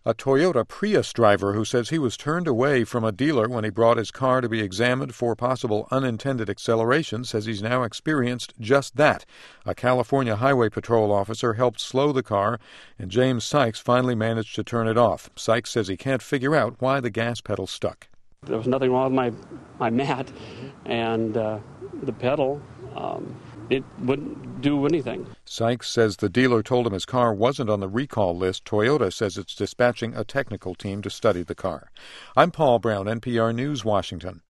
A Toyota Prius driver who says he was turned away from a dealer when he brought his car to be examined for possible unintended acceleration says he's now experienced just that. A California Highway Patrol officer helped slow the car, and James Sykes finally managed to turn it off. Sykes says he can't figure out why the gas pedal stuck. There was nothing wrong with my mat, and the pedal, it wouldn't do anything. Sykes says the dealer told him his car wasn't on the recall list. Toyota says it's dispatching a technical team to study the car. I'm Paul Brown, NPR News, Washington.